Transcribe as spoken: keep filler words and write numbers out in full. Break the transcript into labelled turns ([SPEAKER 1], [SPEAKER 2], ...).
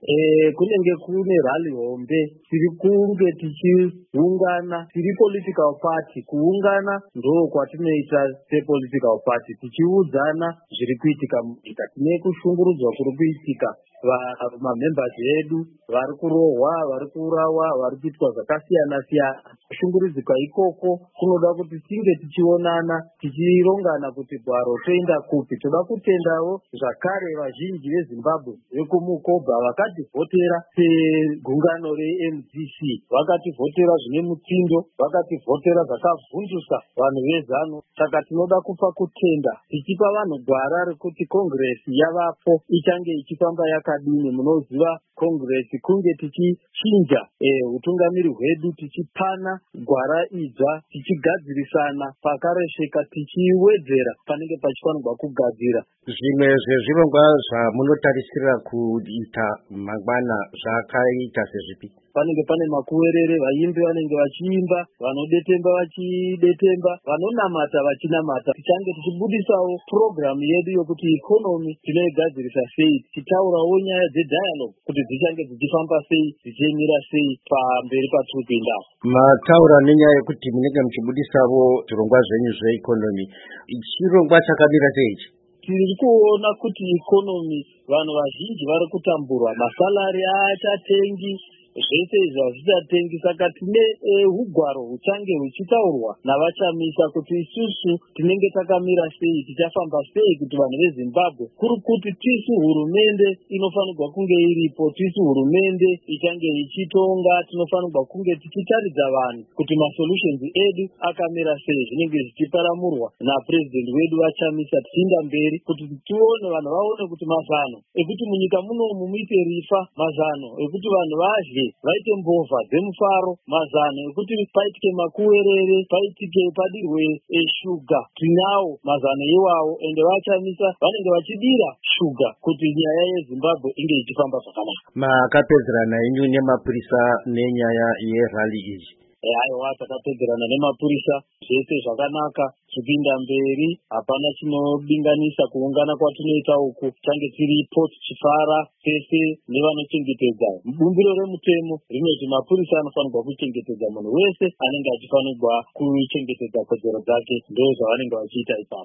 [SPEAKER 1] Eh, kunenge kune rally hombe tiri kunge tichiungana tiri political party. Kuungana ndo kwatinoita sepolitical party, tichiudzana zviri kuitika munyika. Tine kushungurudzwa kuri kuitika, vamembers vedu vari kurohwa, vari kurawa, vari kuitwa zvakasiyana siyana. Kushungurudzika ikoko kunoda kuti tinge tichionana, tichirongana kuti gwaro toenda kupi. Toda kutendawo zvakare vazhinji veZimbabwe vekumukoba vakativhotera segungano reM D C, vakativhotera zvine mutsindo, vakativhotera zvakavhundusa vanhu vezano. Saka tinoda kupa kutenda tichipa vanhu gwara rekuti kongresi yavapo ichange ichifamba yakadini. Munoziva kongresi kunge tichinja utungamiri hwedu, tichipana gwara idzva, tichigadzirisana pakaresheka, tichiwedzera panenge pachifanirwa kugadzira.
[SPEAKER 2] Zvimwe zvezvirongwa zvamunotarisira kuita mangwana zvakaita sezvipi?
[SPEAKER 1] Panenge pane makuwerere, vaimbi vanenge vachiimba, vanodetemba vachidetemba, vanonamata vachinamata. Tichange tichibudisawo program yedu yokuti ikonomi tinoigadzirisa sei, tichitaurawo nyaya dzedialogue kuti dzichange dzichifamba sei, dzichimira sei pamberi patirikupinda.
[SPEAKER 2] Mataura nenyaya yekuti munenge muchibudisawo zvirongwa zvenyu zveikonomi. Chirongwa chakamira sei ichi?
[SPEAKER 1] Tiri kuona kuti ikonomi vanhu vazhinji vari kutamburwa, masalari achatengi, zvese izvi hazvichatengi. Saka tine hugwaro huchange huchitaurwa navachamisa kuti isusu tinenge takamira sei, tichafamba sei kuti vanhu veZimbabwe, kuri kuti tisu hurumende inofanirwa kunge iripo, tisu hurumende ichange ichitonga, tinofanirwa kunge tichitaridza vanhu kuti masolutions edu akamira sei. Zvinenge zvichiparamurwa napresident wedu vachamisa, tichienda mberi kuti tione vanhu vaone kuti mazano ekuti munyika munomu muite rifa, mazano ekuti vanhu vadye, vaite mbovha dzemufaro, mazano ekuti paitike makuwerere, paitike padirwe eshuga, tinawo mazano iwawo. Ende vachamisa vanenge vachidira shuga kuti nyaya yeZimbabwe inge ichifamba zvakanaka.
[SPEAKER 2] Makapedzerana henyu nemapurisa nenyaya yerally iyi?
[SPEAKER 1] Aiwa, takapedzerana nemapurisa, zvese zvakanaka, tichipinda mberi, hapana chinobinganisa. Kuungana kwatinoita uku change tiripo tichifara sese nevanochengetedza bumbiro remutemo rinoti mapurisa anofanirwa kuchengetedza munhu wese anenge achifanirwa kuchengetedza kodzero dzake. Ndo zvavanenge vachiita ipapo.